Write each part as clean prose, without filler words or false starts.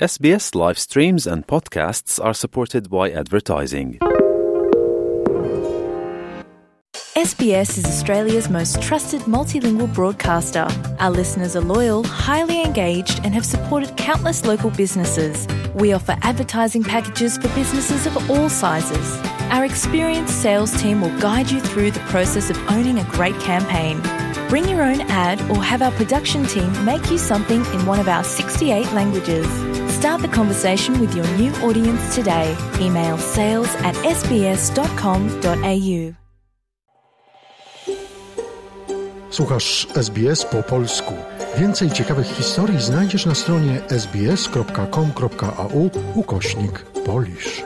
SBS live streams and podcasts are supported by advertising. SBS is Australia's most trusted multilingual broadcaster. Our listeners are loyal, highly engaged, and have supported countless local businesses. We offer advertising packages for businesses of all sizes. Our experienced sales team will guide you through the process of owning a great campaign. Bring your own ad or have our production team make you something in one of our 68 languages. Start the conversation with your new audience today. Email sales@sbs.com.au. Słuchasz SBS po polsku. Więcej ciekawych historii znajdziesz na stronie sbs.com.au/Polish.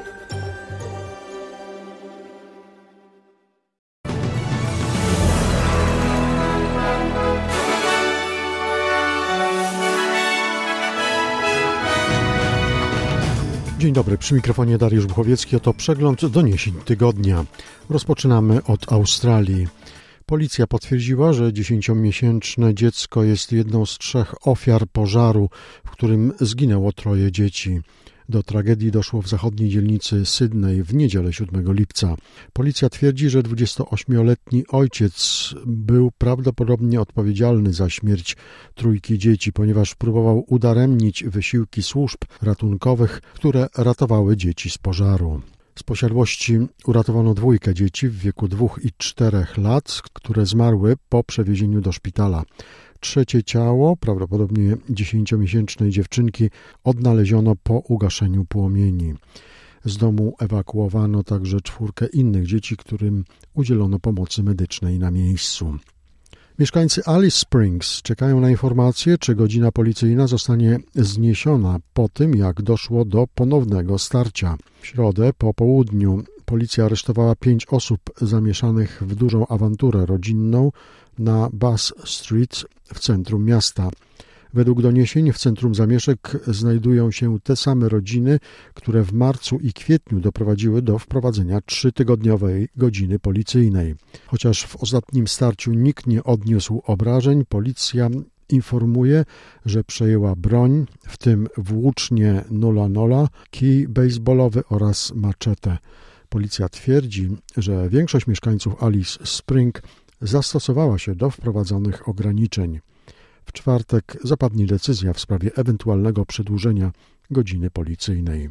Dzień dobry, przy mikrofonie Dariusz Buchowiecki, oto przegląd doniesień tygodnia. Rozpoczynamy od Australii. Policja potwierdziła, że 10-miesięczne dziecko jest jedną z 3 ofiar pożaru, w którym zginęło 3 dzieci. Do tragedii doszło w zachodniej dzielnicy Sydney w niedzielę 7 lipca. Policja twierdzi, że 28-letni ojciec był prawdopodobnie odpowiedzialny za śmierć 3 dzieci, ponieważ próbował udaremnić wysiłki służb ratunkowych, które ratowały dzieci z pożaru. Z posiadłości uratowano 2 dzieci w wieku 2 i 4 lat, które zmarły po przewiezieniu do szpitala. 3 ciało, prawdopodobnie 10-miesięcznej dziewczynki, odnaleziono po ugaszeniu płomieni. Z domu ewakuowano także 4 innych dzieci, którym udzielono pomocy medycznej na miejscu. Mieszkańcy Alice Springs czekają na informację, czy godzina policyjna zostanie zniesiona po tym, jak doszło do ponownego starcia. W środę po południu policja aresztowała 5 osób zamieszanych w dużą awanturę rodzinną na Bass Street w centrum miasta. Według doniesień w centrum zamieszek znajdują się te same rodziny, które w marcu i kwietniu doprowadziły do wprowadzenia 3-tygodniowej godziny policyjnej. Chociaż w ostatnim starciu nikt nie odniósł obrażeń, policja informuje, że przejęła broń, w tym włócznie 0.0, kij baseballowy oraz maczetę. Policja twierdzi, że większość mieszkańców Alice Springs zastosowała się do wprowadzonych ograniczeń. W czwartek zapadnie decyzja w sprawie ewentualnego przedłużenia godziny policyjnej.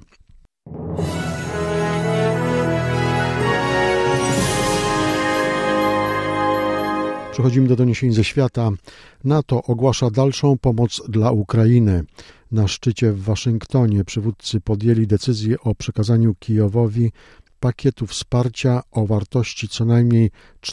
Przechodzimy do doniesień ze świata. NATO ogłasza dalszą pomoc dla Ukrainy. Na szczycie w Waszyngtonie przywódcy podjęli decyzję o przekazaniu Kijowowi pakietu wsparcia o wartości co najmniej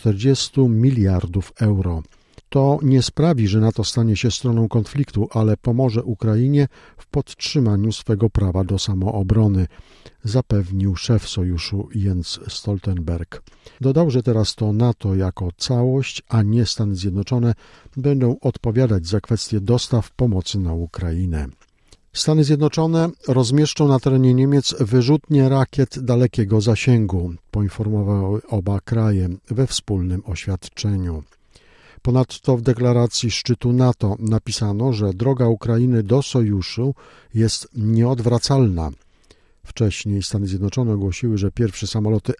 40 miliardów euro. To nie sprawi, że NATO stanie się stroną konfliktu, ale pomoże Ukrainie w podtrzymaniu swego prawa do samoobrony, zapewnił szef sojuszu Jens Stoltenberg. Dodał, że teraz to NATO jako całość, a nie Stany Zjednoczone będą odpowiadać za kwestię dostaw pomocy na Ukrainę. Stany Zjednoczone rozmieszczą na terenie Niemiec wyrzutnie rakiet dalekiego zasięgu, poinformowały oba kraje we wspólnym oświadczeniu. Ponadto w deklaracji szczytu NATO napisano, że droga Ukrainy do sojuszu jest nieodwracalna. Wcześniej Stany Zjednoczone ogłosiły, że pierwsze samoloty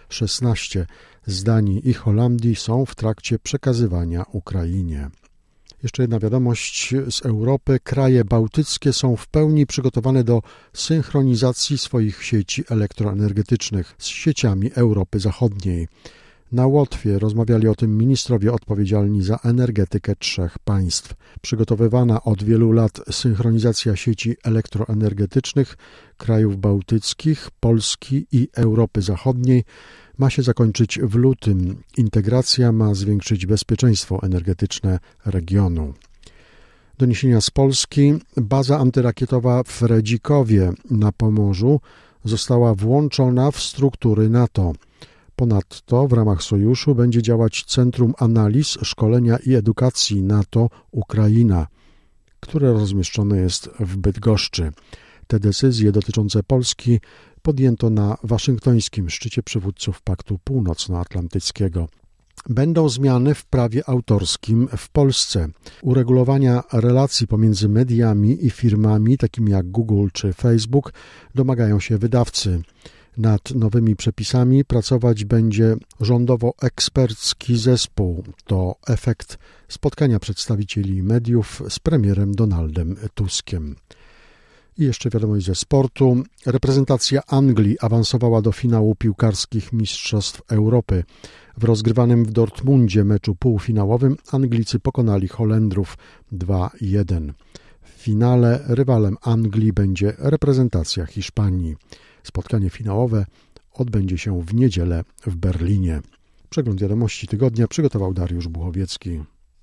F-16 z Danii i Holandii są w trakcie przekazywania Ukrainie. Jeszcze jedna wiadomość z Europy. Kraje bałtyckie są w pełni przygotowane do synchronizacji swoich sieci elektroenergetycznych z sieciami Europy Zachodniej. Na Łotwie rozmawiali o tym ministrowie odpowiedzialni za energetykę 3 państw. Przygotowywana od wielu lat synchronizacja sieci elektroenergetycznych krajów bałtyckich, Polski i Europy Zachodniej ma się zakończyć w lutym. Integracja ma zwiększyć bezpieczeństwo energetyczne regionu. Doniesienia z Polski. Baza antyrakietowa w Redzikowie na Pomorzu została włączona w struktury NATO. Ponadto w ramach sojuszu będzie działać Centrum Analiz, Szkolenia i Edukacji NATO Ukraina, które rozmieszczone jest w Bydgoszczy. Te decyzje dotyczące Polski podjęto na waszyngtońskim szczycie przywódców Paktu Północnoatlantyckiego. Będą zmiany w prawie autorskim w Polsce. Uregulowania relacji pomiędzy mediami i firmami takimi jak Google czy Facebook domagają się wydawcy. Nad nowymi przepisami pracować będzie rządowo-ekspercki zespół. To efekt spotkania przedstawicieli mediów z premierem Donaldem Tuskiem. I jeszcze wiadomość ze sportu. Reprezentacja Anglii awansowała do finału piłkarskich Mistrzostw Europy. W rozgrywanym w Dortmundzie meczu półfinałowym Anglicy pokonali Holendrów 2-1. W finale rywalem Anglii będzie reprezentacja Hiszpanii. Spotkanie finałowe odbędzie się w niedzielę w Berlinie. Przegląd wiadomości tygodnia przygotował Dariusz Buchowiecki.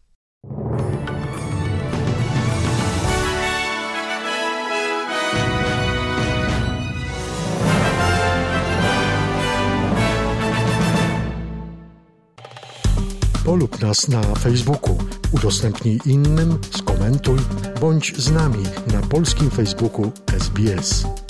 Polub nas na Facebooku, udostępnij innym, skomentuj, bądź z nami na polskim Facebooku SBS.